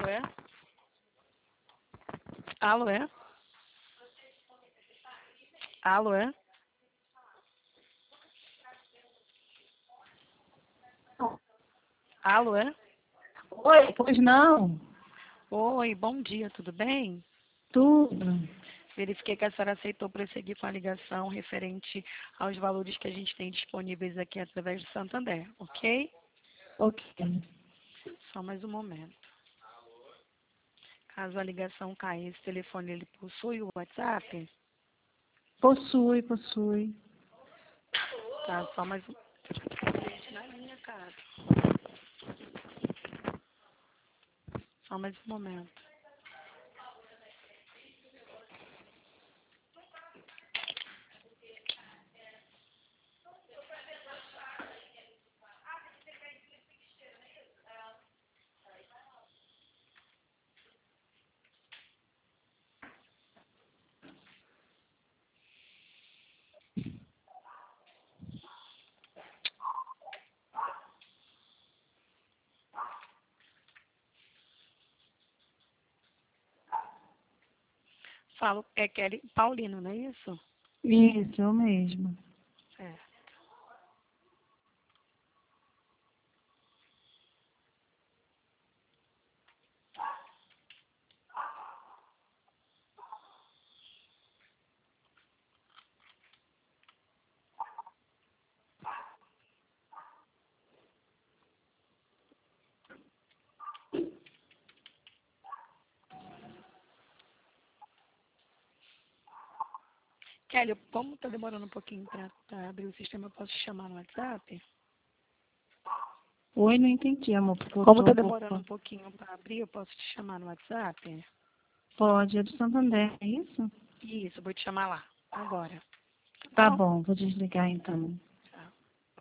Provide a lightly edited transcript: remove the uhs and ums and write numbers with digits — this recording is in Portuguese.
é? Alô, é? Alô, é? Alô, é? Oi, pois não. Oi, bom dia, tudo bem? Tudo. Verifiquei que a senhora aceitou prosseguir com a ligação referente aos valores que a gente tem disponíveis aqui através do Santander, ok? Ok. Só mais um momento. Caso a ligação caia, esse telefone ele possui o WhatsApp? Possui. Tá, só mais um. Gente, na linha, cara. Só mais um momento. Falo, é Kelly Paulino, não é isso? Isso, eu mesma. É. Kelly, como está demorando um pouquinho para abrir o sistema, eu posso te chamar no WhatsApp? Oi, não entendi, amor, porque eu Como tô está um demorando pouco... um pouquinho para abrir, eu posso te chamar no WhatsApp? Pode, é do Santander, é isso? Isso, vou te chamar lá, agora. Tá Tá bom? bom, vou desligar então.